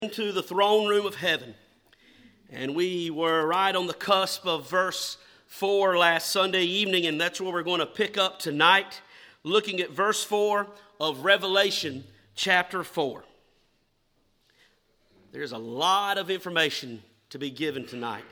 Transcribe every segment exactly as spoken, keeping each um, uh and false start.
into the throne room of heaven. And we were right on the cusp of verse four last Sunday evening, and that's where we're going to pick up tonight, looking at verse four of Revelation chapter four. There's a lot of information to be given tonight,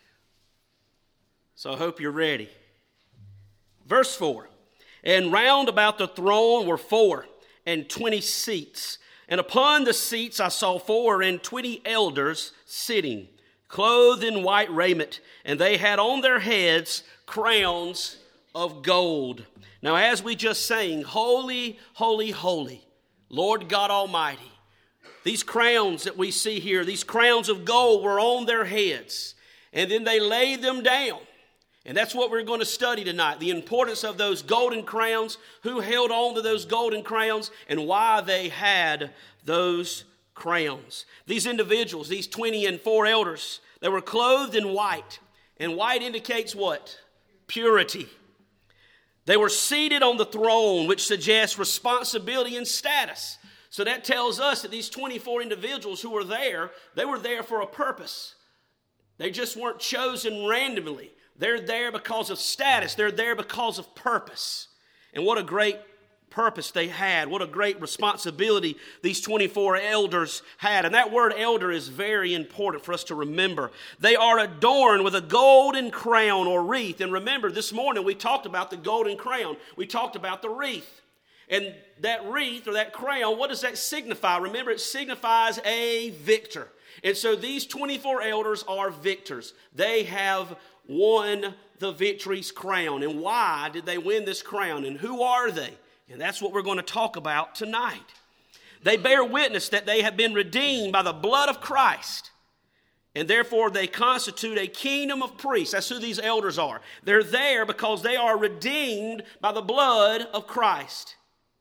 so I hope you're ready. Verse four, and round about the throne were four and twenty seats, and upon the seats I saw four and twenty elders sitting, clothed in white raiment, and they had on their heads crowns of gold. Now, as we just sang, holy, holy, holy, Lord God Almighty. These crowns that we see here, these crowns of gold were on their heads, and then they laid them down. And that's what we're going to study tonight, the importance of those golden crowns, who held on to those golden crowns, and why they had those crowns. These individuals, these twenty and four elders, they were clothed in white. And white indicates what? Purity. They were seated on the throne, which suggests responsibility and status. So that tells us that these twenty-four individuals who were there, they were there for a purpose. They just weren't chosen randomly. They're there because of status. They're there because of purpose. And what a great purpose they had. What a great responsibility these twenty-four elders had. And that word elder is very important for us to remember. They are adorned with a golden crown or wreath. And remember, this morning we talked about the golden crown. We talked about the wreath. And that wreath or that crown, what does that signify? Remember, it signifies a victor. And so these twenty-four elders are victors. They have won the victory's crown. And why did they win this crown? And who are they? And that's what we're going to talk about tonight. They bear witness that they have been redeemed by the blood of Christ. And therefore they constitute a kingdom of priests. That's who these elders are. They're there because they are redeemed by the blood of Christ.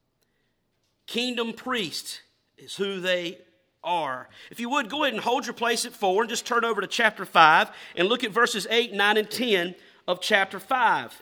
Kingdom priest is who they are. If you would, go ahead and hold your place at four and just turn over to chapter five and look at verses eight, nine, and ten of chapter five.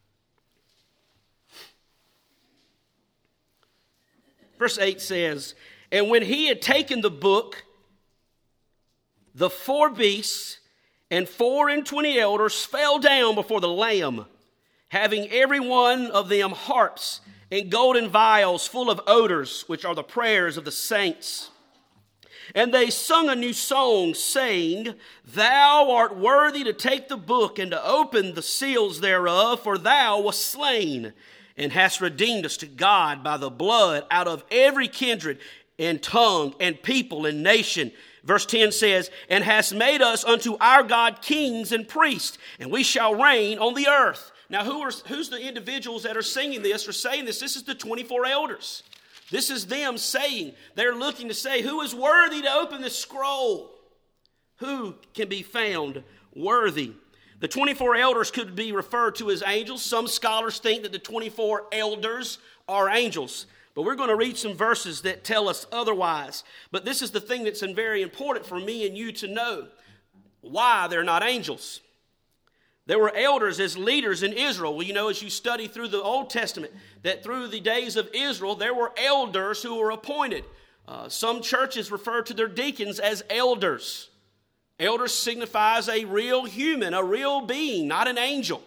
Verse eight says, and when he had taken the book, the four beasts and four and twenty elders fell down before the Lamb, having every one of them harps and golden vials full of odors, which are the prayers of the saints. And they sung a new song, saying, thou art worthy to take the book and to open the seals thereof, for thou wast slain, and hast redeemed us to God by the blood out of every kindred and tongue and people and nation. Verse ten says, and hast made us unto our God kings and priests, and we shall reign on the earth. Now, who are, who's the individuals that are singing this or saying this? This is the twenty-four elders. This is them saying, they're looking to say, who is worthy to open the scroll? Who can be found worthy? The twenty-four elders could be referred to as angels. Some scholars think that the twenty-four elders are angels. But we're going to read some verses that tell us otherwise. But this is the thing that's very important for me and you to know. Why they're not angels. There were elders as leaders in Israel. Well, you know, as you study through the Old Testament, that through the days of Israel, there were elders who were appointed. Uh, some churches refer to their deacons as elders. Elders signifies a real human, a real being, not an angel.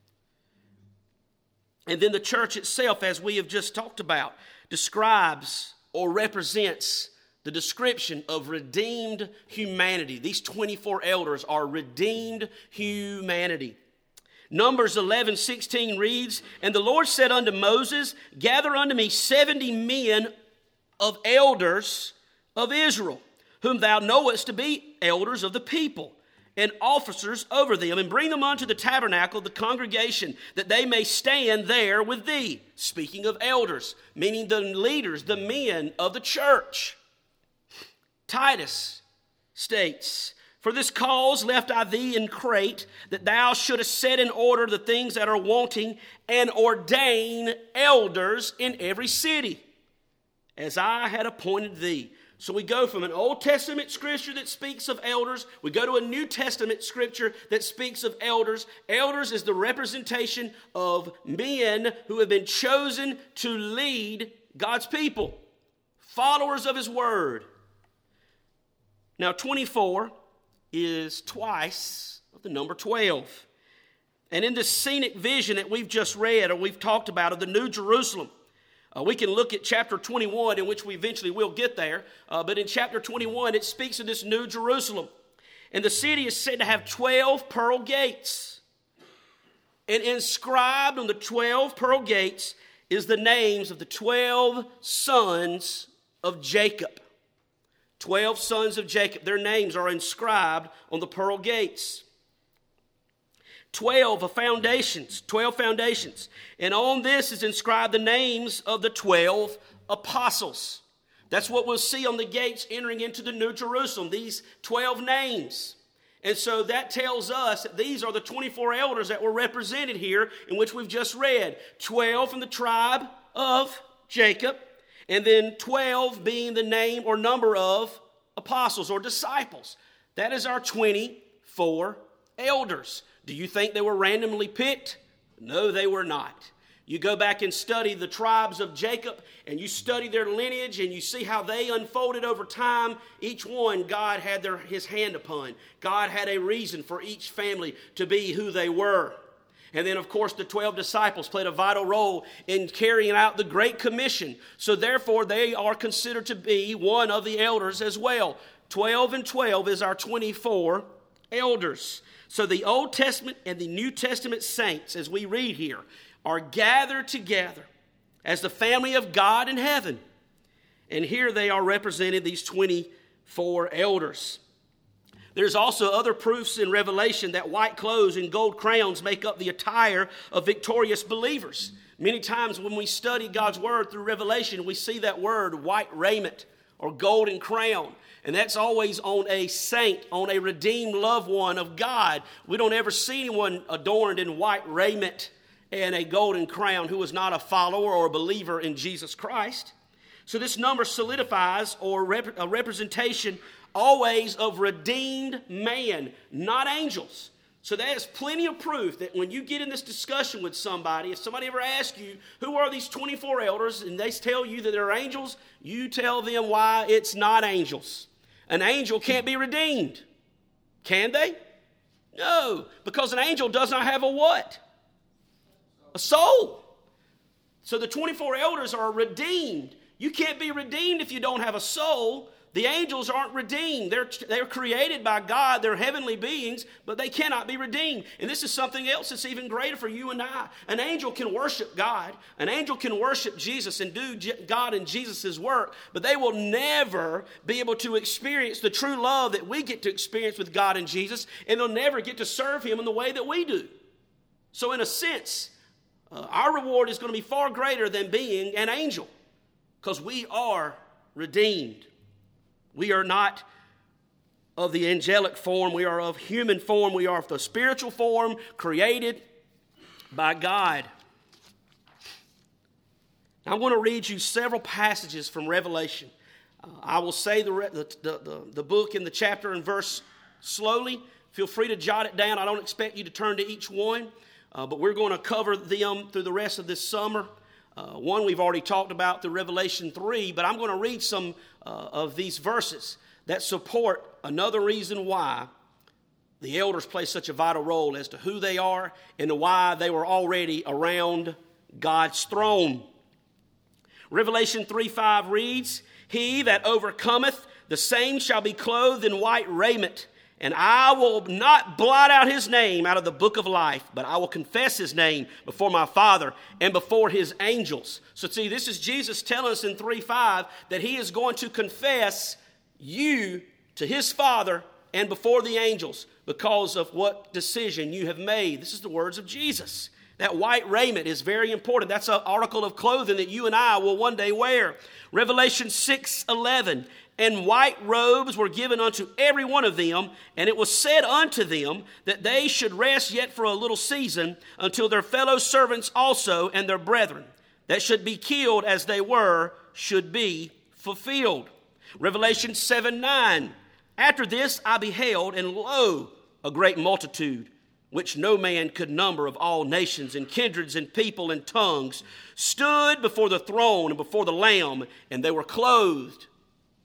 And then the church itself, as we have just talked about, describes or represents the description of redeemed humanity. These twenty-four elders are redeemed humanity. Numbers eleven sixteen reads, and the Lord said unto Moses, gather unto me seventy men of elders of Israel, whom thou knowest to be elders of the people, and officers over them, and bring them unto the tabernacle of the congregation, that they may stand there with thee. Speaking of elders, meaning the leaders, the men of the church. Titus states, for this cause left I thee in Crete, that thou shouldest set in order the things that are wanting, and ordain elders in every city, as I had appointed thee. So we go from an Old Testament scripture that speaks of elders. We go to a New Testament scripture that speaks of elders. Elders is the representation of men who have been chosen to lead God's people, followers of his word. Now, twenty-four is twice of the number twelve. And in this scenic vision that we've just read or we've talked about of the New Jerusalem, uh, we can look at chapter twenty-one, in which we eventually will get there. Uh, but in chapter twenty-one, it speaks of this New Jerusalem. And the city is said to have twelve pearl gates. And inscribed on the twelve pearl gates is the names of the twelve sons of Jacob. Twelve sons of Jacob. Their names are inscribed on the pearl gates. Twelve of foundations. Twelve foundations. And on this is inscribed the names of the twelve apostles. That's what we'll see on the gates entering into the New Jerusalem. These twelve names. And so that tells us that these are the twenty-four elders that were represented here, in which we've just read. twelve from the tribe of Jacob, and then twelve being the name or number of apostles or disciples. That is our twenty-four elders. Do you think they were randomly picked? No, they were not. You go back and study the tribes of Jacob, and you study their lineage, and you see how they unfolded over time. Each one, God had their, his hand upon. God had a reason for each family to be who they were. And then, of course, the twelve disciples played a vital role in carrying out the Great Commission. So therefore, they are considered to be one of the elders as well. twelve and twelve is our twenty-four elders. So the Old Testament and the New Testament saints, as we read here, are gathered together as the family of God in heaven. And here they are represented, these twenty-four elders. There's also other proofs in Revelation that white clothes and gold crowns make up the attire of victorious believers. Many times when we study God's word through Revelation, we see that word, white raiment or golden crown. And that's always on a saint, on a redeemed loved one of God. We don't ever see anyone adorned in white raiment and a golden crown who is not a follower or a believer in Jesus Christ. So this number solidifies or rep- a representation always of redeemed man, not angels. So that is plenty of proof that when you get in this discussion with somebody, if somebody ever asks you, who are these twenty-four elders, and they tell you that they're angels, you tell them why it's not angels. An angel can't be redeemed. Can they? No, because an angel does not have a what? A soul. So the twenty-four elders are redeemed. You can't be redeemed if you don't have a soul. The angels aren't redeemed. They're, they're created by God. They're heavenly beings, but they cannot be redeemed. And this is something else that's even greater for you and I. An angel can worship God. An angel can worship Jesus and do God and Jesus' work, but they will never be able to experience the true love that we get to experience with God and Jesus, and they'll never get to serve him in the way that we do. So in a sense, uh, our reward is going to be far greater than being an angel, because we are redeemed. We are not of the angelic form. We are of human form. We are of the spiritual form created by God. Now, I want to read you several passages from Revelation. Uh, I will say the, the, the, the book and the chapter and verse slowly. Feel free to jot it down. I don't expect you to turn to each one, uh, but we're going to cover them through the rest of this summer. Uh, one we've already talked about through Revelation three, but I'm going to read some uh, of these verses that support another reason why the elders play such a vital role as to who they are and why they were already around God's throne. Revelation three five reads, "He that overcometh, the same shall be clothed in white raiment, and I will not blot out his name out of the book of life, but I will confess his name before my Father and before his angels." So see, this is Jesus telling us in three five that he is going to confess you to his Father and before the angels because of what decision you have made. This is the words of Jesus. That white raiment is very important. That's an article of clothing that you and I will one day wear. Revelation six eleven, "And white robes were given unto every one of them, and it was said unto them that they should rest yet for a little season until their fellow servants also and their brethren that should be killed as they were should be fulfilled." Revelation seven nine, "After this I beheld, and lo, a great multitude, which no man could number, of all nations and kindreds and people and tongues, stood before the throne and before the Lamb, and they were clothed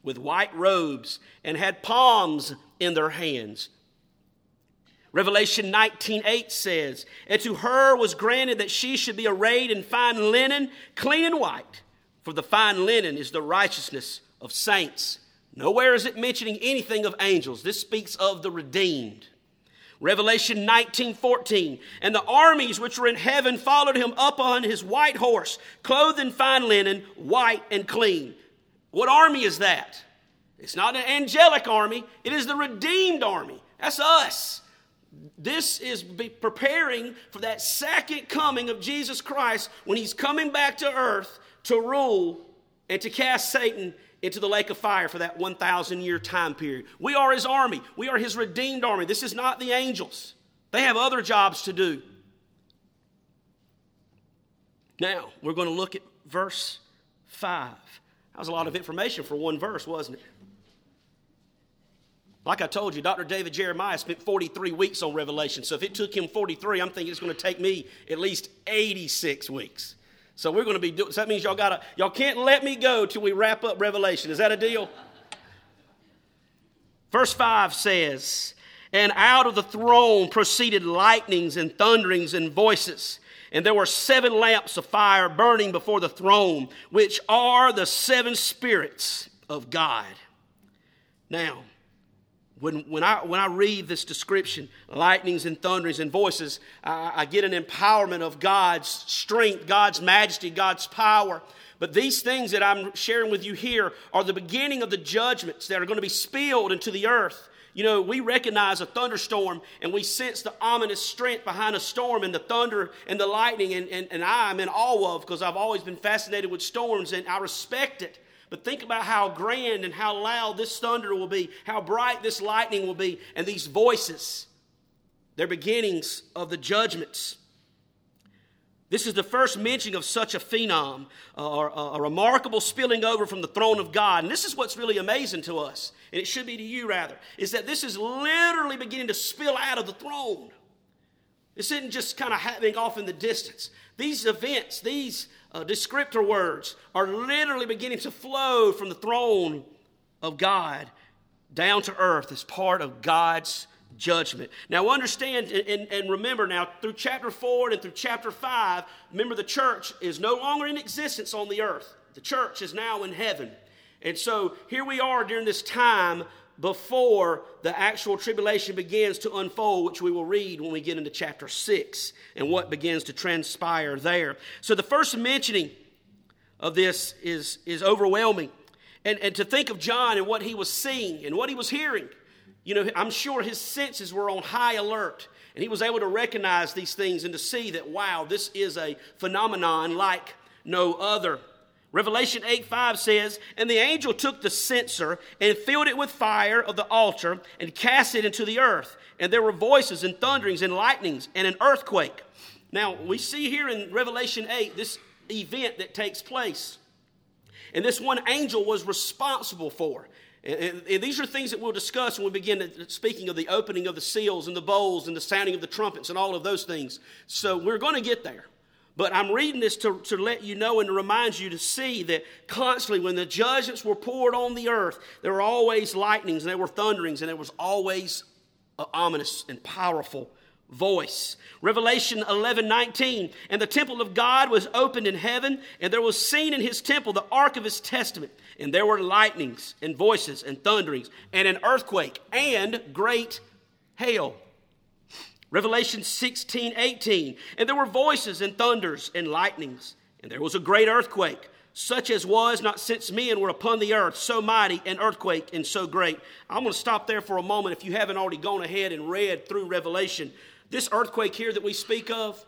with white robes and had palms in their hands. Revelation nineteen eight says, and to her was granted that she should be arrayed in fine linen, clean and white, for the fine linen is the righteousness of saints. Nowhere is it mentioning anything of angels. This speaks of the redeemed. Revelation nineteen fourteen, and the armies which were in heaven followed him up on his white horse, clothed in fine linen, white and clean. What army is that? It's not an angelic army. It is the redeemed army. That's us. This is preparing for that second coming of Jesus Christ when he's coming back to earth to rule and to cast Satan into the lake of fire for that one thousand year time period. We are his army. We are his redeemed army. This is not the angels. They have other jobs to do. Now, we're going to look at verse five. That was a lot of information for one verse, wasn't it? Like I told you, Doctor David Jeremiah spent forty-three weeks on Revelation. So if it took him forty-three, I'm thinking it's going to take me at least eighty-six weeks. So we're going to be doing, so that means y'all gotta, y'all can't let me go till we wrap up Revelation. Is that a deal? Verse five says, and out of the throne proceeded lightnings and thunderings and voices. And there were seven lamps of fire burning before the throne, which are the seven spirits of God. Now, When, when, I, when I read this description, lightnings and thunderings and voices, I, I get an empowerment of God's strength, God's majesty, God's power. But these things that I'm sharing with you here are the beginning of the judgments that are going to be spilled into the earth. You know, we recognize a thunderstorm and we sense the ominous strength behind a storm and the thunder and the lightning. And, and, and I'm in awe of, because I've always been fascinated with storms and I respect it. But think about how grand and how loud this thunder will be, how bright this lightning will be, and these voices. They're beginnings of the judgments. This is the first mention of such a phenom, or a, a remarkable spilling over from the throne of God. And this is what's really amazing to us, and it should be to you rather, is that this is literally beginning to spill out of the throne. This isn't just kind of happening off in the distance. These events, these uh, descriptor words are literally beginning to flow from the throne of God down to earth as part of God's judgment. Now understand and, and remember now, through chapter four and through chapter five, remember the church is no longer in existence on the earth. The church is now in heaven. And so here we are during this time before the actual tribulation begins to unfold, which we will read when we get into chapter six and what begins to transpire there. So the first mentioning of this is, is overwhelming. And, and to think of John and what he was seeing and what he was hearing, you know, I'm sure his senses were on high alert. And he was able to recognize these things and to see that, wow, this is a phenomenon like no other. Revelation eight five says, and the angel took the censer and filled it with fire of the altar and cast it into the earth. And there were voices and thunderings and lightnings and an earthquake. Now, we see here in Revelation eight this event that takes place. And this one angel was responsible for. And, and these are things that we'll discuss when we begin speaking of the opening of the seals and the bowls and the sounding of the trumpets and all of those things. So we're going to get there. But I'm reading this to, to let you know and to remind you to see that constantly when the judgments were poured on the earth, there were always lightnings and there were thunderings and there was always an ominous and powerful voice. Revelation eleven nineteen, and the temple of God was opened in heaven, and there was seen in his temple the ark of his testament, and there were lightnings and voices and thunderings and an earthquake and great hail. Revelation sixteen eighteen, and there were voices and thunders and lightnings, and there was a great earthquake, such as was not since men were upon the earth, so mighty an earthquake and so great. I'm going to stop there for a moment if you haven't already gone ahead and read through Revelation. This earthquake here that we speak of,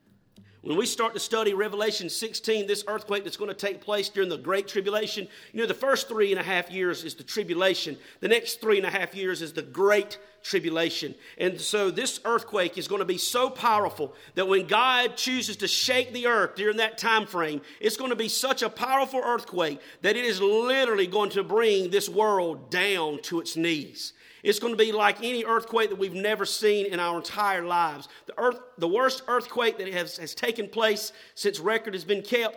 when we start to study Revelation sixteen, this earthquake that's going to take place during the Great Tribulation, you know, the first three and a half years is the tribulation. The next three and a half years is the Great Tribulation. And so this earthquake is going to be so powerful that when God chooses to shake the earth during that time frame, it's going to be such a powerful earthquake that it is literally going to bring this world down to its knees. It's going to be like any earthquake that we've never seen in our entire lives. The earth, the worst earthquake that has, has taken place since record has been kept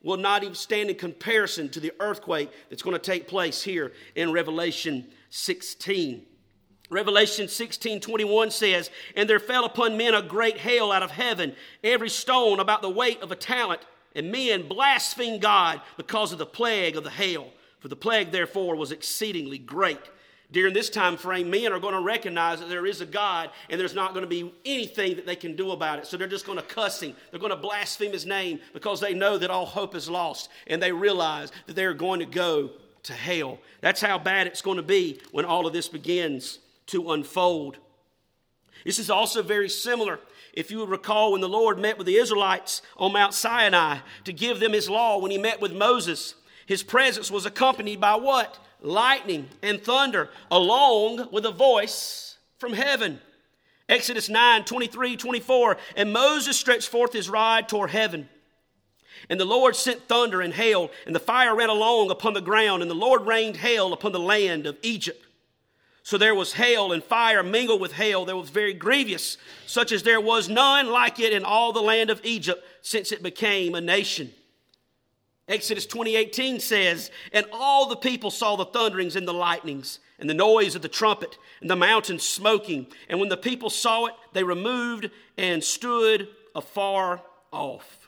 will not even stand in comparison to the earthquake that's going to take place here in Revelation sixteen. Revelation sixteen twenty-one says, "And there fell upon men a great hail out of heaven, every stone about the weight of a talent, and men blasphemed God because of the plague of the hail. For the plague, therefore, was exceedingly great." During this time frame, men are going to recognize that there is a God and there's not going to be anything that they can do about it. So they're just going to cuss him. They're going to blaspheme his name because they know that all hope is lost. And they realize that they're going to go to hell. That's how bad it's going to be when all of this begins to unfold. This is also very similar. If you would recall, when the Lord met with the Israelites on Mount Sinai to give them his law, when he met with Moses, his presence was accompanied by what? Lightning and thunder, along with a voice from heaven. Exodus nine, twenty-three, twenty-four, "And Moses stretched forth his rod toward heaven. And the Lord sent thunder and hail, and the fire ran along upon the ground, and the Lord rained hail upon the land of Egypt. So there was hail and fire mingled with hail that was very grievous, such as there was none like it in all the land of Egypt since it became a nation." Exodus twenty eighteen says, "And all the people saw the thunderings and the lightnings, and the noise of the trumpet, and the mountains smoking. And when the people saw it, they removed and stood afar off."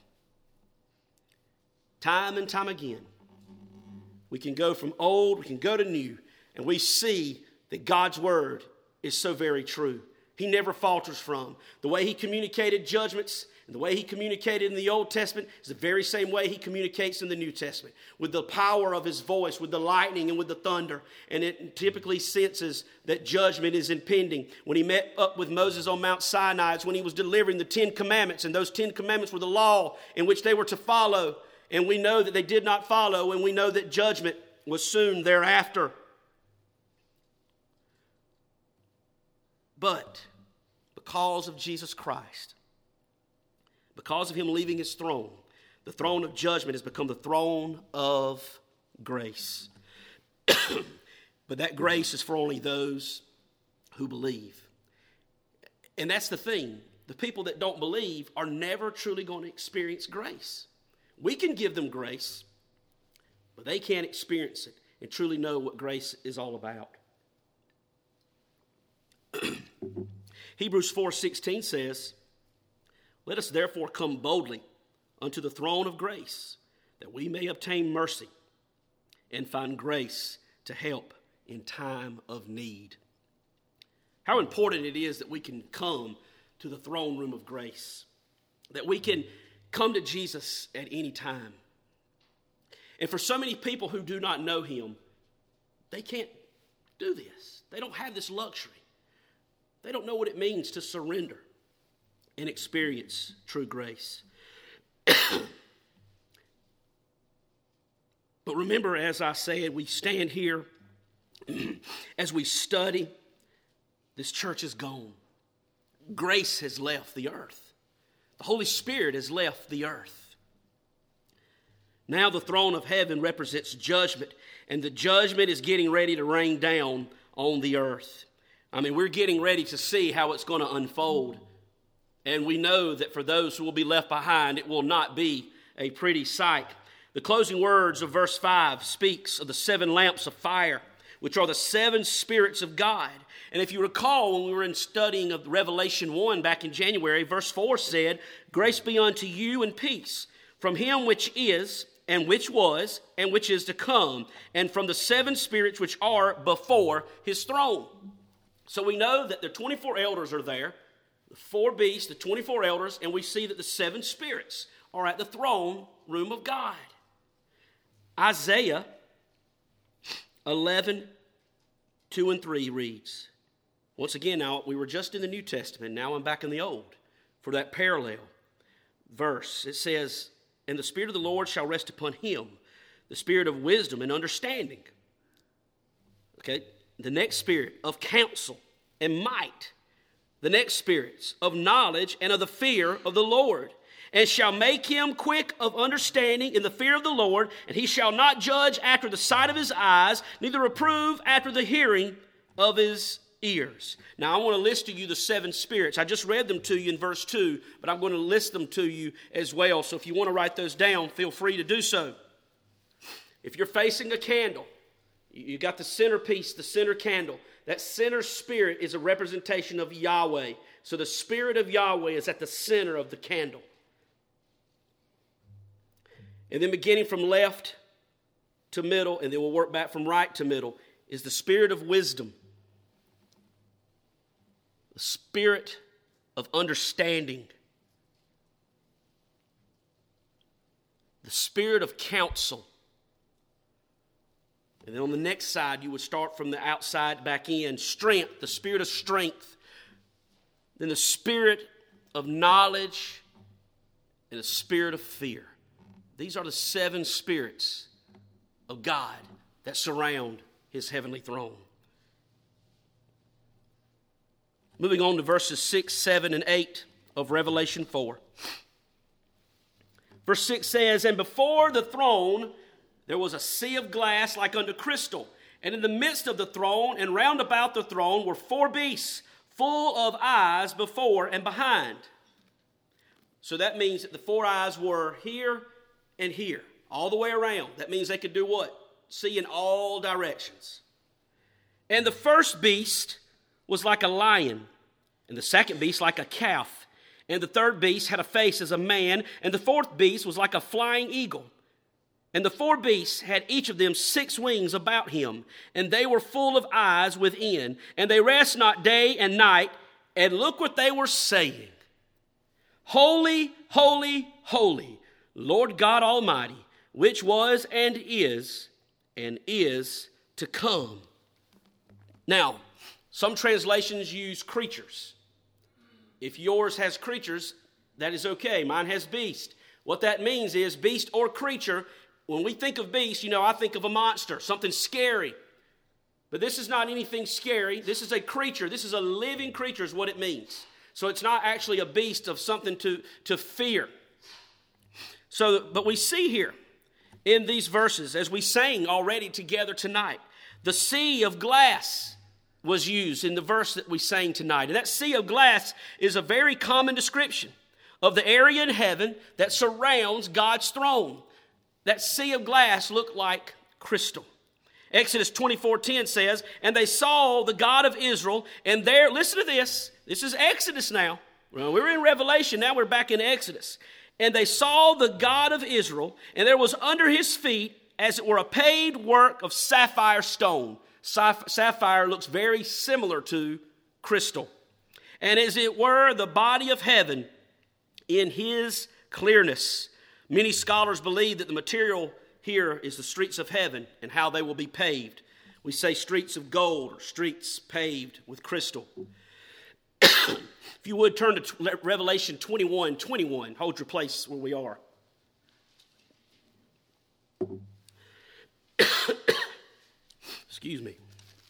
Time and time again, we can go from old, we can go to new, and we see that God's word is so very true. He never falters from. The way he communicated judgments and the way he communicated in the Old Testament is the very same way he communicates in the New Testament, with the power of his voice, with the lightning and with the thunder. And it typically senses that judgment is impending. When he met up with Moses on Mount Sinai, it's when he was delivering the Ten Commandments, and those Ten Commandments were the law in which they were to follow. And we know that they did not follow, and we know that judgment was soon thereafter. But because of Jesus Christ, because of him leaving his throne, the throne of judgment has become the throne of grace. But that grace is for only those who believe. And that's the thing. The people that don't believe are never truly going to experience grace. We can give them grace, but they can't experience it and truly know what grace is all about. Hebrews four sixteen says, "Let us therefore come boldly unto the throne of grace, that we may obtain mercy and find grace to help in time of need." How important it is that we can come to the throne room of grace, that we can come to Jesus at any time. And for so many people who do not know him, they can't do this. They don't have this luxury. They don't know what it means to surrender and experience true grace. But remember, as I said, we stand here as we study. This church is gone. Grace has left the earth. The Holy Spirit has left the earth. Now the throne of heaven represents judgment, and the judgment is getting ready to rain down on the earth. I mean, we're getting ready to see how it's going to unfold. And we know that for those who will be left behind, it will not be a pretty sight. The closing words of verse five speaks of the seven lamps of fire, which are the seven spirits of God. And if you recall, when we were in studying of Revelation one back in January, verse four said, "Grace be unto you and peace from him which is, and which was, and which is to come, and from the seven spirits which are before his throne." So we know that the twenty-four elders are there, the four beasts, the twenty-four elders, and we see that the seven spirits are at the throne room of God. Isaiah eleven, two and three reads, once again, now we were just in the New Testament, now I'm back in the Old, for that parallel verse. It says, "And the Spirit of the Lord shall rest upon him, the Spirit of wisdom and understanding." Okay, the next spirit of counsel and might. The next spirits of knowledge and of the fear of the Lord. "And shall make him quick of understanding in the fear of the Lord, and he shall not judge after the sight of his eyes, neither reprove after the hearing of his ears. Now, I want to list to you the seven spirits. I just read them to you in verse two, but I'm going to list them to you as well. So if you want to write those down, feel free to do so. If you're facing a candle, you got the centerpiece, the center candle. That center spirit is a representation of Yahweh. So the Spirit of Yahweh is at the center of the candle. And then beginning from left to middle, and then we'll work back from right to middle, is the Spirit of wisdom. The Spirit of understanding. The Spirit of counsel. And then on the next side, you would start from the outside back in. Strength, the Spirit of strength. Then the Spirit of knowledge and the Spirit of fear. These are the seven spirits of God that surround His heavenly throne. Moving on to verses six, seven, and eight of Revelation four. Verse six says, "And before the throne there was a sea of glass like unto crystal, and in the midst of the throne and round about the throne were four beasts, full of eyes before and behind." So that means that the four eyes were here and here, all the way around. That means they could do what? See in all directions. "And the first beast was like a lion, and the second beast like a calf, and the third beast had a face as a man, and the fourth beast was like a flying eagle. And the four beasts had each of them six wings about him, and they were full of eyes within, and they rest not day and night. And look what they were saying: Holy, holy, holy, Lord God Almighty, which was and is and is to come." Now, some translations use creatures. If yours has creatures, that is okay. Mine has beast. What that means is beast or creature. When we think of beast, you know, I think of a monster, something scary. But this is not anything scary. This is a creature. This is a living creature is what it means. So it's not actually a beast of something to, to fear. So, but we see here in these verses, as we sang already together tonight, the sea of glass was used in the verse that we sang tonight. And that sea of glass is a very common description of the area in heaven that surrounds God's throne. That sea of glass looked like crystal. Exodus twenty-four ten says, "And they saw the God of Israel, and there," listen to this, this is Exodus now. Well, we're in Revelation, now we're back in Exodus. "And they saw the God of Israel, and there was under his feet, as it were, a paved work of sapphire stone." Sapphire looks very similar to crystal. "And as it were, the body of heaven in his clearness." Many scholars believe that the material here is the streets of heaven and how they will be paved. We say streets of gold or streets paved with crystal. If you would turn to Revelation twenty-one twenty-one. Hold your place where we are. Excuse me.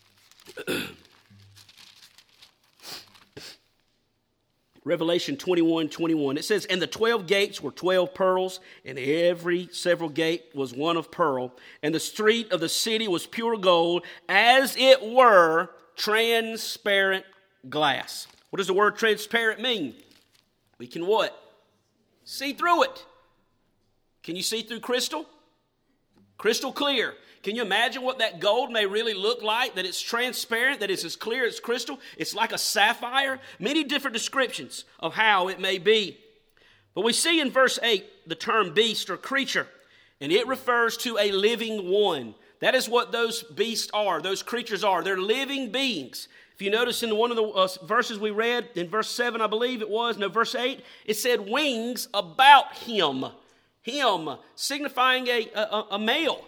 Revelation twenty-one twenty-one. It says, "And the twelve gates were twelve pearls, and every several gate was one of pearl. And the street of the city was pure gold, as it were transparent glass." What does the word transparent mean? We can what? See through it. Can you see through crystal? Crystal clear. Can you imagine what that gold may really look like? That it's transparent, that it's as clear as crystal. It's like a sapphire. Many different descriptions of how it may be. But we see in verse eight the term beast or creature, and it refers to a living one. That is what those beasts are, those creatures are. They're living beings. If you notice in one of the uh, verses we read, in verse seven I believe it was, no, verse eight, it said wings about him. Him, signifying a, a, a male.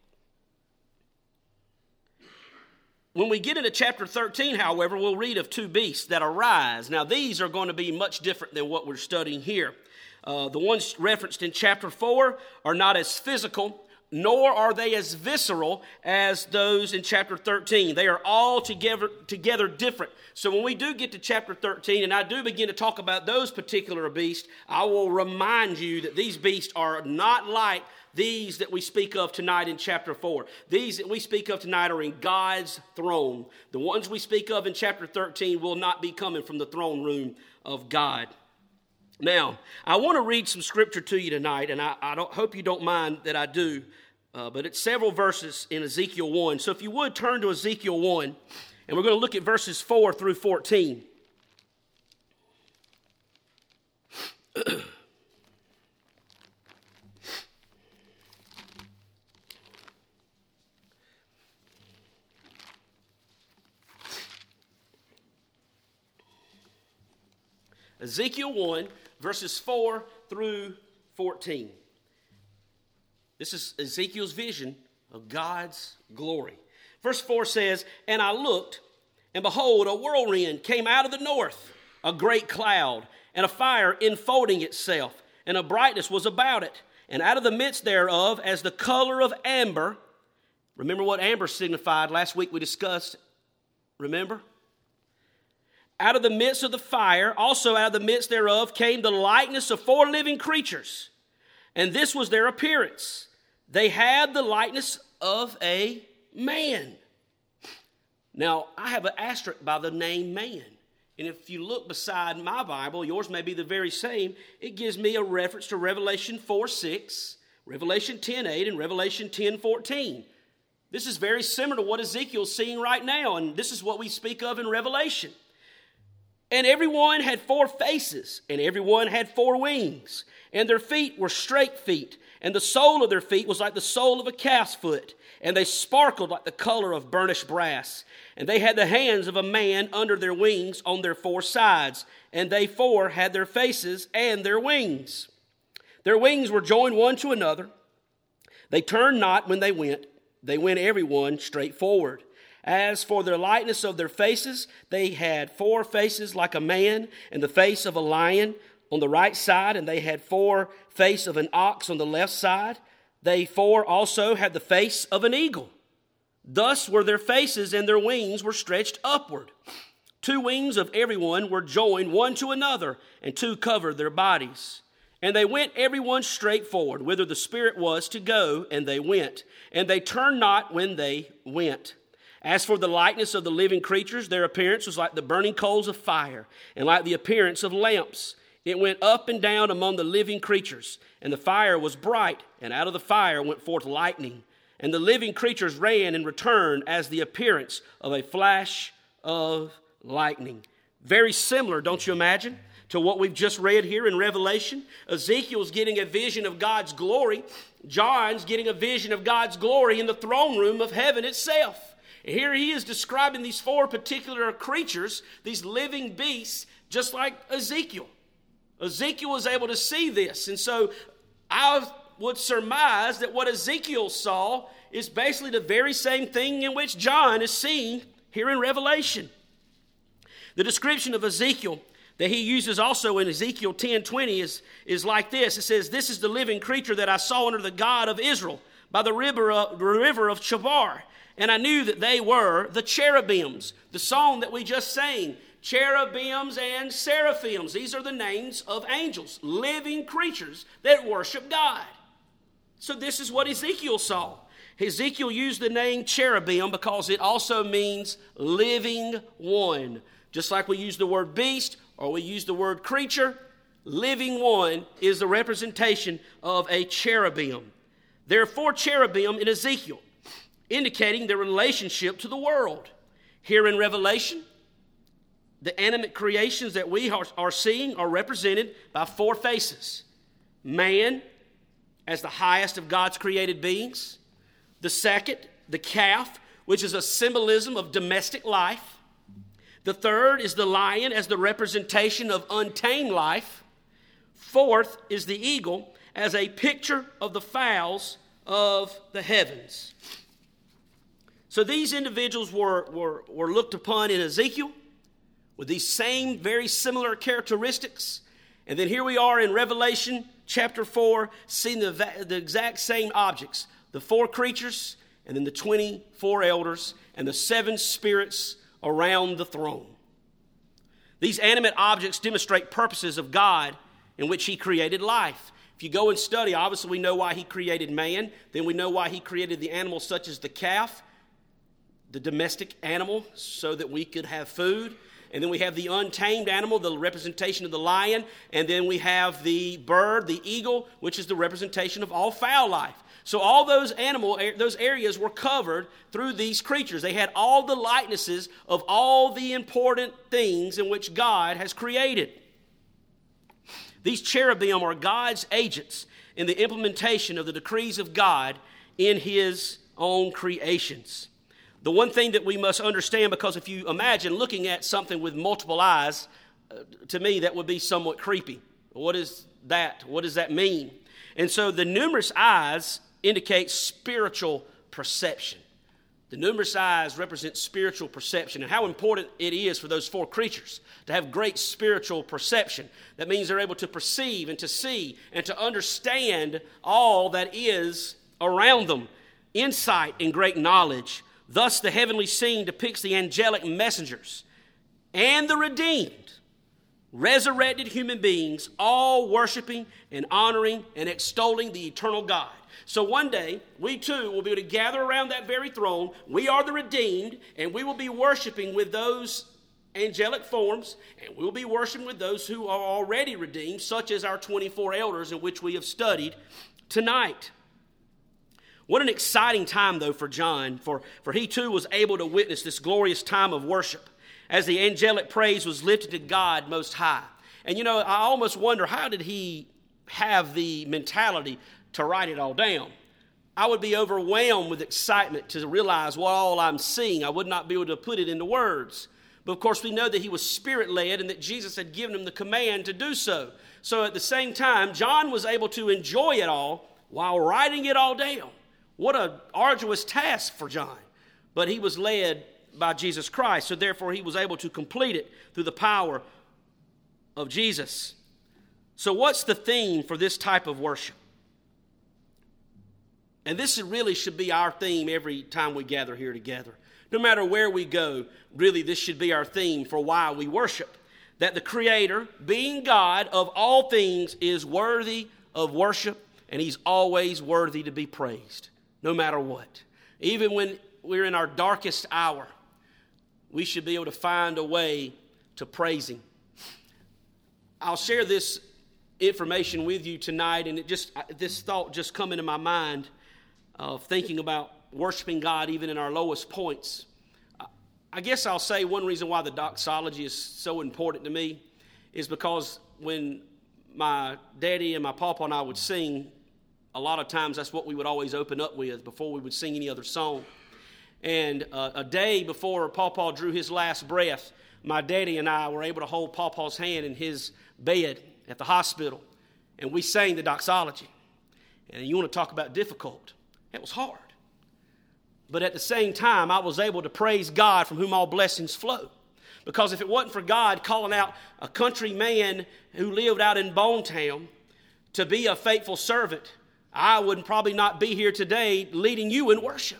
When we get into chapter thirteen, however, we'll read of two beasts that arise. Now, these are going to be much different than what we're studying here. Uh, the ones referenced in chapter four are not as physical, nor are they as visceral as those in chapter thirteen. They are all together, together different. So when we do get to chapter thirteen, and I do begin to talk about those particular beasts, I will remind you that these beasts are not like these that we speak of tonight in chapter four, these that we speak of tonight are in God's throne. The ones we speak of in chapter thirteen will not be coming from the throne room of God. Now, I want to read some scripture to you tonight, and I, I don't, hope you don't mind that I do, uh, but it's several verses in Ezekiel one. So if you would, turn to Ezekiel one, and we're going to look at verses four through fourteen. Ezekiel one, verses four through fourteen. This is Ezekiel's vision of God's glory. Verse four says, "And I looked, and behold, a whirlwind came out of the north, a great cloud, and a fire enfolding itself, and a brightness was about it. And out of the midst thereof, as the color of amber," remember what amber signified? Last week we discussed, remember? "Out of the midst of the fire, also out of the midst thereof, came the likeness of four living creatures. And this was their appearance. They had the likeness of a man." Now, I have an asterisk by the name man. And if you look beside my Bible, yours may be the very same. It gives me a reference to Revelation four six, Revelation ten eight, and Revelation ten fourteen. This is very similar to what Ezekiel's seeing right now, and this is what we speak of in Revelation. "And everyone had four faces, and everyone had four wings, and their feet were straight feet, and the sole of their feet was like the sole of a calf's foot, and they sparkled like the color of burnished brass. And they had the hands of a man under their wings on their four sides, and they four had their faces and their wings. Their wings were joined one to another. They turned not when they went. They went every one straight forward. As for their likeness of their faces, they had four faces like a man, and the face of a lion on the right side, and they had four face of an ox on the left side. They four also had the face of an eagle. Thus were their faces, and their wings were stretched upward. Two wings of every one were joined one to another, and two covered their bodies. And they went every one straight forward, whither the Spirit was to go, and they went. And they turned not when they went. As for the likeness of the living creatures, their appearance was like the burning coals of fire, and like the appearance of lamps. It went up and down among the living creatures, and the fire was bright, and out of the fire went forth lightning. And the living creatures ran and returned as the appearance of a flash of lightning." Very similar, don't you imagine, to what we've just read here in Revelation. Ezekiel's getting a vision of God's glory. John's getting a vision of God's glory in the throne room of heaven itself. Here he is describing these four particular creatures, these living beasts, just like Ezekiel. Ezekiel was able to see this. And so I would surmise that what Ezekiel saw is basically the very same thing in which John is seeing here in Revelation. The description of Ezekiel that he uses also in Ezekiel ten twenty is, is like this. It says, "This is the living creature that I saw under the God of Israel by the river of, the river of Chabar. And I knew that they were the cherubims." The song that we just sang, cherubims and seraphims. These are the names of angels, living creatures that worship God. So this is what Ezekiel saw. Ezekiel used the name cherubim because it also means living one. Just like we use the word beast or we use the word creature, living one is the representation of a cherubim. There are four cherubim in Ezekiel, indicating their relationship to the world. Here in Revelation, the animate creations that we are, are seeing are represented by four faces. Man, as the highest of God's created beings. The second, the calf, which is a symbolism of domestic life. The third is the lion as the representation of untamed life. Fourth is the eagle as a picture of the fowls of the heavens. So these individuals were, were, were looked upon in Ezekiel with these same very similar characteristics. And then here we are in Revelation chapter four, seeing the, the exact same objects. The four creatures, and then the twenty-four elders, and the seven spirits around the throne. These animate objects demonstrate purposes of God in which he created life. If you go and study, obviously we know why he created man. Then we know why he created the animals such as the calf, the domestic animal, so that we could have food. And then we have the untamed animal, the representation of the lion. And then we have the bird, the eagle, which is the representation of all fowl life. So all those animal, those areas were covered through these creatures. They had all the likenesses of all the important things in which God has created. These cherubim are God's agents in the implementation of the decrees of God in his own creations. The one thing that we must understand, because if you imagine looking at something with multiple eyes, uh, to me that would be somewhat creepy. What is that? What does that mean? And so the numerous eyes indicate spiritual perception. The numerous eyes represent spiritual perception, and how important it is for those four creatures to have great spiritual perception. That means they're able to perceive and to see and to understand all that is around them. Insight and great knowledge. Thus the heavenly scene depicts the angelic messengers and the redeemed, resurrected human beings, all worshiping and honoring and extolling the eternal God. So one day, we too will be able to gather around that very throne. We are the redeemed, and we will be worshiping with those angelic forms, and we will be worshiping with those who are already redeemed, such as our twenty-four elders in which we have studied tonight. What an exciting time, though, for John, for, for he too was able to witness this glorious time of worship as the angelic praise was lifted to God Most High. And you know, I almost wonder, how did he have the mentality to write it all down? I would be overwhelmed with excitement to realize what all I'm seeing. I would not be able to put it into words. But of course we know that he was spirit-led and that Jesus had given him the command to do so. So at the same time, John was able to enjoy it all while writing it all down. What an arduous task for John. But he was led by Jesus Christ, so therefore he was able to complete it through the power of Jesus. So what's the theme for this type of worship? And this really should be our theme every time we gather here together. No matter where we go, really this should be our theme for why we worship. That the Creator, being God of all things, is worthy of worship, and he's always worthy to be praised, no matter what. Even when we're in our darkest hour, we should be able to find a way to praise him. I'll share this information with you tonight, and it just this thought just come into my mind of thinking about worshiping God even in our lowest points. I guess I'll say one reason why the doxology is so important to me is because when my daddy and my papa and I would sing, a lot of times that's what we would always open up with before we would sing any other song. And uh, a day before Papa drew his last breath, my daddy and I were able to hold Papa's hand in his bed at the hospital, and we sang the doxology. And you want to talk about difficult. It was hard. But at the same time, I was able to praise God from whom all blessings flow. Because if it wasn't for God calling out a country man who lived out in Bonetown to be a faithful servant, I would probably not be here today leading you in worship.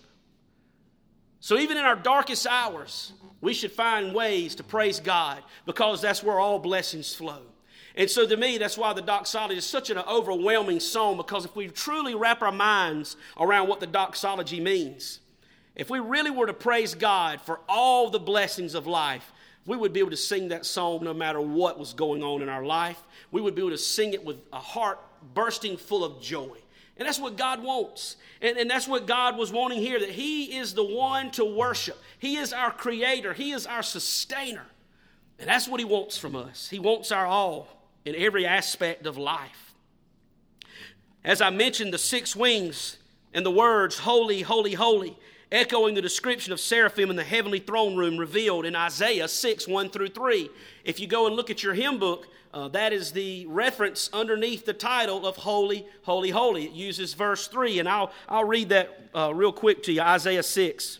So even in our darkest hours, we should find ways to praise God, because that's where all blessings flow. And so to me, that's why the doxology is such an overwhelming song, because if we truly wrap our minds around what the doxology means, if we really were to praise God for all the blessings of life, we would be able to sing that song no matter what was going on in our life. We would be able to sing it with a heart bursting full of joy. And that's what God wants. And, and that's what God was wanting here, that he is the one to worship. He is our creator. He is our sustainer. And that's what he wants from us. He wants our all in every aspect of life. As I mentioned, the six wings and the words, holy, holy, holy, echoing the description of seraphim in the heavenly throne room revealed in Isaiah six, one through three. If you go and look at your hymn book, uh, that is the reference underneath the title of Holy, Holy, Holy. It uses verse three, and I'll, I'll read that uh, real quick to you, Isaiah six.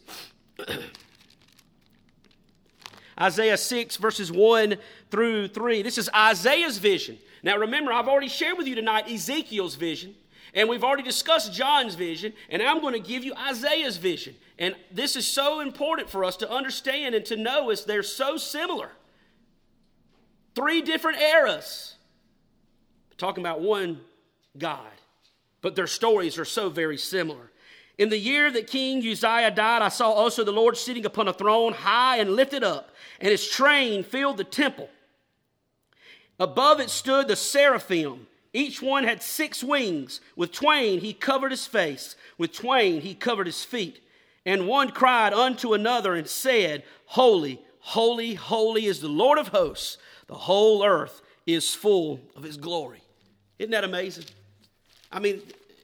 Isaiah six, verses one through three. This is Isaiah's vision. Now remember, I've already shared with you tonight Ezekiel's vision, and we've already discussed John's vision, and I'm going to give you Isaiah's vision. And this is so important for us to understand and to know, as they're so similar. Three different eras. We're talking about one God. But their stories are so very similar. In the year that King Uzziah died, I saw also the Lord sitting upon a throne high and lifted up, and his train filled the temple. Above it stood the seraphim. Each one had six wings. With twain he covered his face. With twain he covered his feet. And one cried unto another and said, Holy, holy, holy is the Lord of hosts. The whole earth is full of his glory. Isn't that amazing? I mean,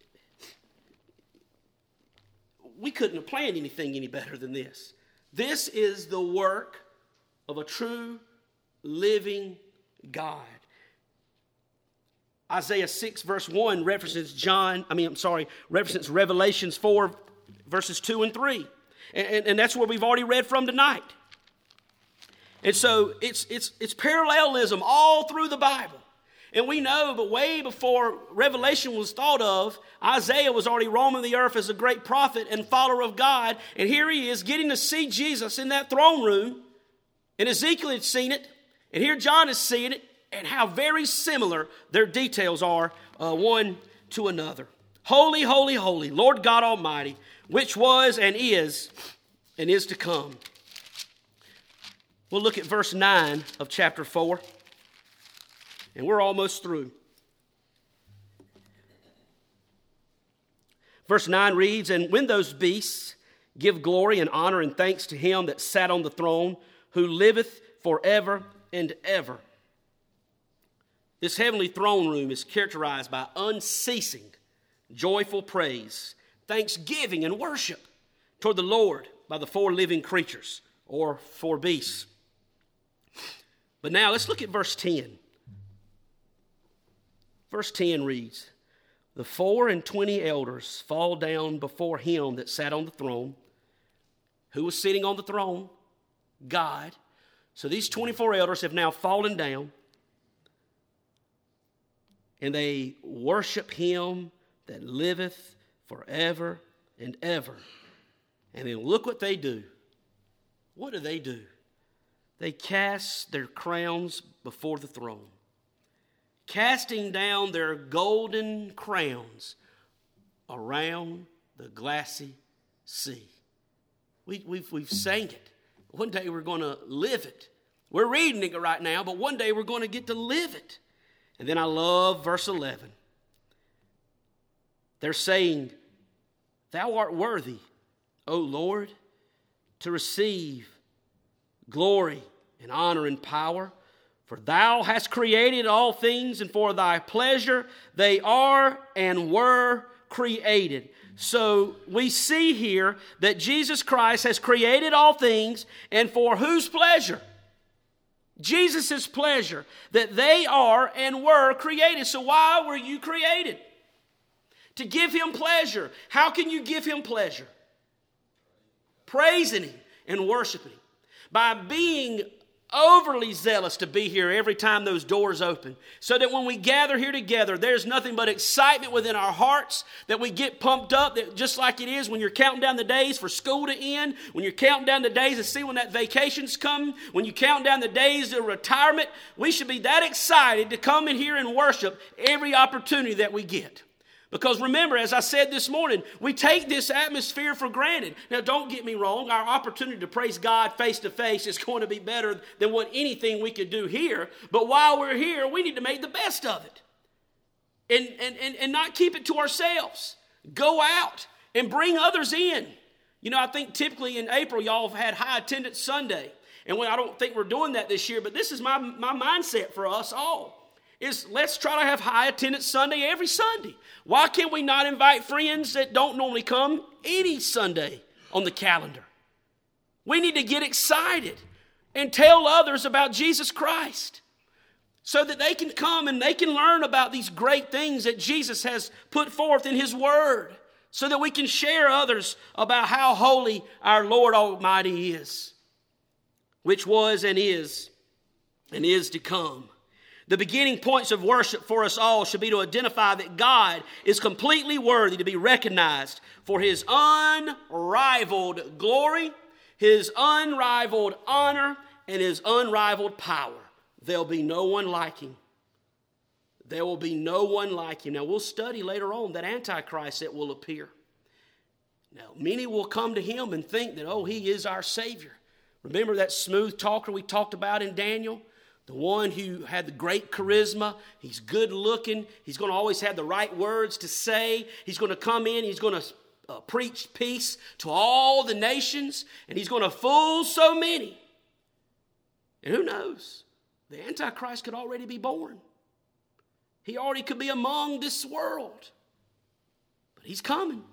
we couldn't have planned anything any better than this. This is the work of a true, living God. Isaiah six verse one references John, I mean, I'm sorry, references Revelations four verses two and three. And, and, and that's where we've already read from tonight. And so it's, it's, it's parallelism all through the Bible. And we know, but way before Revelation was thought of, Isaiah was already roaming the earth as a great prophet and follower of God. And here he is getting to see Jesus in that throne room. And Ezekiel had seen it. And here John is seeing it. And how very similar their details are uh, one to another. Holy, holy, holy, Lord God Almighty, which was and is and is to come. We'll look at verse nine of chapter four. And we're almost through. Verse nine reads, And when those beasts give glory and honor and thanks to him that sat on the throne, who liveth forever and ever. This heavenly throne room is characterized by unceasing, joyful praise, thanksgiving, and worship toward the Lord by the four living creatures, or four beasts. But now let's look at verse ten. Verse ten reads, The four and twenty elders fall down before him that sat on the throne. Who was sitting on the throne? God. So these twenty-four elders have now fallen down. And they worship him that liveth forever and ever. And then look what they do. What do they do? They cast their crowns before the throne, casting down their golden crowns around the glassy sea. We, we've, we've sang it. One day we're going to live it. We're reading it right now, but one day we're going to get to live it. And then I love verse eleven. They're saying, Thou art worthy, O Lord, to receive glory and honor and power. For thou hast created all things, and for thy pleasure they are and were created. So we see here that Jesus Christ has created all things, and for whose pleasure? Jesus' pleasure, that they are and were created. So why were you created? To give him pleasure. How can you give him pleasure? Praising him and worshiping him. By being overly zealous to be here every time those doors open, so that when we gather here together, there's nothing but excitement within our hearts, that we get pumped up, that just like it is when you're counting down the days for school to end, when you're counting down the days to see when that vacation's come, when you count down the days of retirement, we should be that excited to come in here and worship every opportunity that we get. Because remember, as I said this morning, we take this atmosphere for granted. Now, don't get me wrong. Our opportunity to praise God face to face is going to be better than what anything we could do here. But while we're here, we need to make the best of it. And, and, and, and not keep it to ourselves. Go out and bring others in. You know, I think typically in April, y'all have had high attendance Sunday. And when, I don't think we're doing that this year, but this is my, my mindset for us all. Is let's try to have high attendance Sunday every Sunday. Why can't we not invite friends that don't normally come any Sunday on the calendar? We need to get excited and tell others about Jesus Christ so that they can come and they can learn about these great things that Jesus has put forth in his word, so that we can share others about how holy our Lord Almighty is, which was and is and is to come. The beginning points of worship for us all should be to identify that God is completely worthy to be recognized for his unrivaled glory, his unrivaled honor, and his unrivaled power. There'll be no one like him. There will be no one like him. Now, we'll study later on that Antichrist that will appear. Now, many will come to him and think that, oh, he is our Savior. Remember that smooth talker we talked about in Daniel? The one who had the great charisma. He's good looking. He's going to always have the right words to say. He's going to come in. He's going to uh, preach peace to all the nations. And he's going to fool so many. And who knows? The Antichrist could already be born. He already could be among this world. But he's coming.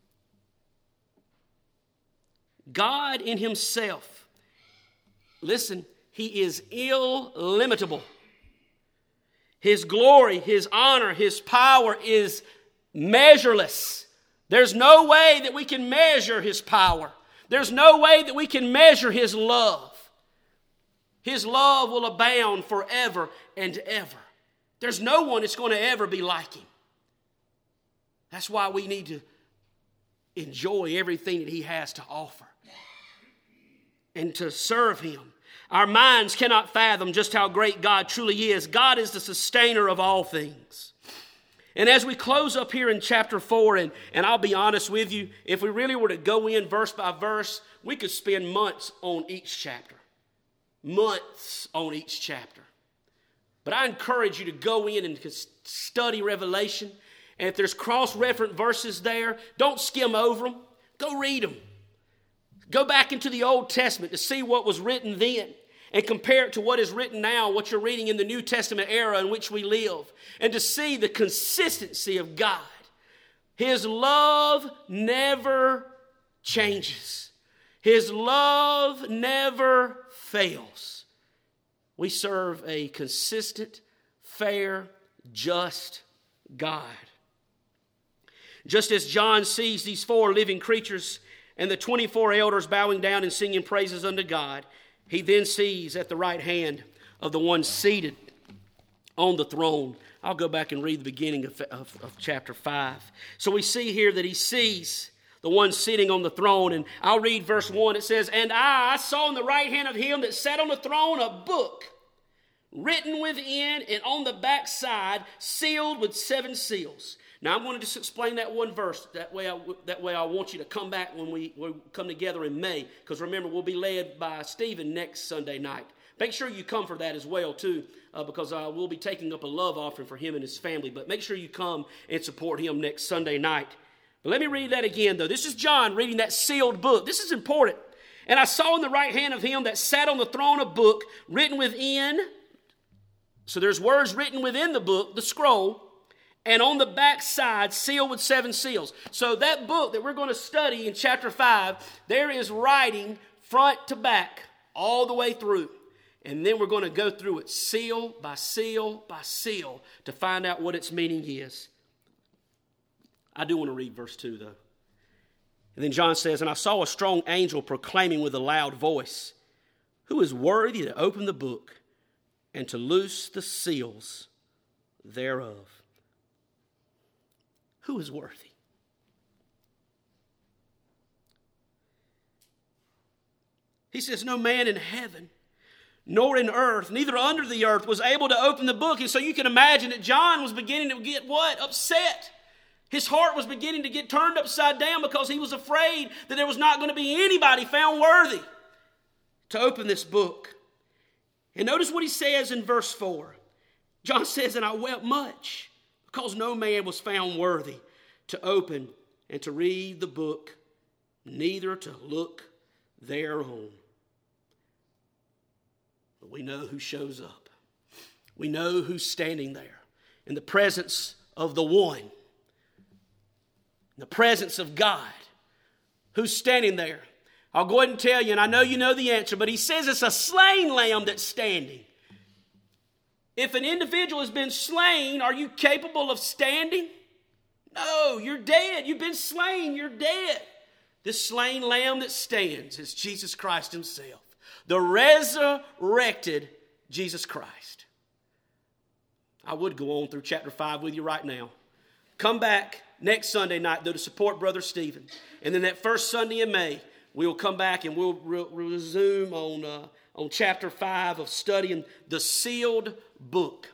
God in himself, listen, he is illimitable. His glory, his honor, his power is measureless. There's no way that we can measure his power. There's no way that we can measure his love. His love will abound forever and ever. There's no one that's going to ever be like him. That's why we need to enjoy everything that he has to offer and to serve him. Our minds cannot fathom just how great God truly is. God is the sustainer of all things. And as we close up here in chapter four, and, and I'll be honest with you, if we really were to go in verse by verse, we could spend months on each chapter. Months on each chapter. But I encourage you to go in and study Revelation. And if there's cross-reference verses there, don't skim over them. Go read them. Go back into the Old Testament to see what was written then and compare it to what is written now, what you're reading in the New Testament era in which we live, and to see the consistency of God. His love never changes. His love never fails. We serve a consistent, fair, just God. Just as John sees these four living creatures and the twenty-four elders bowing down and singing praises unto God, he then sees at the right hand of the one seated on the throne. I'll go back and read the beginning of, of, of chapter five. So we see here that he sees the one sitting on the throne, and I'll read verse one. It says, "And I saw in the right hand of him that sat on the throne a book written within and on the backside, sealed with seven seals." Now, I'm going to just explain that one verse. That way I, that way I want you to come back when we, we come together in May. Because remember, we'll be led by Stephen next Sunday night. Make sure you come for that as well, too. Uh, because uh, we'll be taking up a love offering for him and his family. But make sure you come and support him next Sunday night. But let me read that again, though. This is John reading that sealed book. This is important. "And I saw in the right hand of him that sat on the throne a book written within." So there's words written within the book, the scroll. "And on the back side, sealed with seven seals." So that book that we're going to study in chapter five, there is writing front to back all the way through. And then we're going to go through it seal by seal by seal to find out what its meaning is. I do want to read verse two, though. And then John says, "And I saw a strong angel proclaiming with a loud voice, 'Who is worthy to open the book and to loose the seals thereof?'" Who is worthy? He says, "No man in heaven, nor in earth, neither under the earth, was able to open the book." And so you can imagine that John was beginning to get what? Upset. His heart was beginning to get turned upside down because he was afraid that there was not going to be anybody found worthy to open this book. And notice what he says in verse four. John says, "And I wept much, because no man was found worthy to open and to read the book, neither to look thereon." But we know who shows up. We know who's standing there in the presence of the one, in the presence of God. Who's standing there? I'll go ahead and tell you, and I know you know the answer, but he says it's a slain lamb that's standing. If an individual has been slain, are you capable of standing? No, you're dead. You've been slain. You're dead. This slain lamb that stands is Jesus Christ himself. The resurrected Jesus Christ. I would go on through chapter five with you right now. Come back next Sunday night, though, to support Brother Stephen. And then that first Sunday in May, we'll come back and we'll re- resume on, uh, on chapter five of studying the sealed book.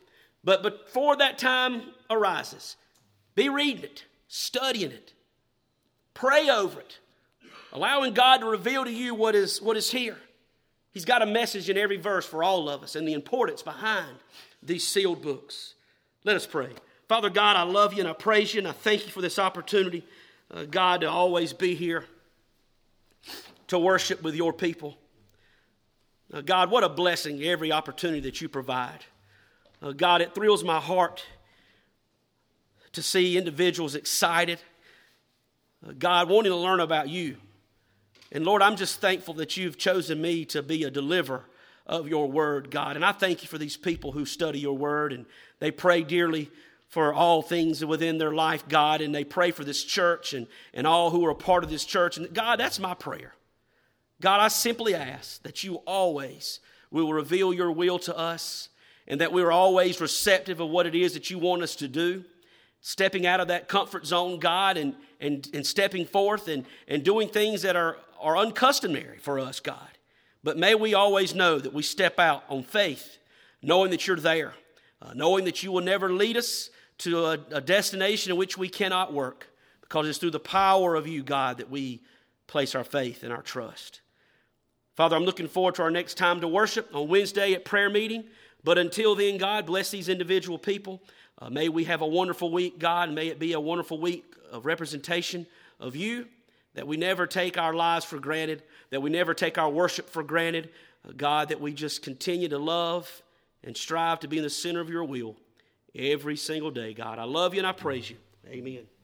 But before that time arises, be reading it, studying it, pray over it, allowing God to reveal to you what is, what is here. He's got a message in every verse for all of us and the importance behind these sealed books. Let us pray. Father God, I love you and I praise you and I thank you for this opportunity, uh, God, to always be here to worship with your people. Uh, God, what a blessing every opportunity that you provide. Uh, God, it thrills my heart to see individuals excited, uh, God, wanting to learn about you. And Lord, I'm just thankful that you've chosen me to be a deliverer of your word, God. And I thank you for these people who study your word and they pray dearly for all things within their life, God. And they pray for this church and, and all who are a part of this church. And God, that's my prayer. God, I simply ask that you always will reveal your will to us and that we're always receptive of what it is that you want us to do. Stepping out of that comfort zone, God, and, and, and stepping forth and, and doing things that are, are uncustomary for us, God. But may we always know that we step out on faith, knowing that you're there, uh, knowing that you will never lead us to a, a destination in which we cannot work, because it's through the power of you, God, that we place our faith and our trust. Father, I'm looking forward to our next time to worship on Wednesday at prayer meeting. But until then, God, bless these individual people. Uh, may we have a wonderful week, God, and may it be a wonderful week of representation of you, that we never take our lives for granted, that we never take our worship for granted, uh, God, that we just continue to love and strive to be in the center of your will every single day, God. I love you and I praise you. Amen.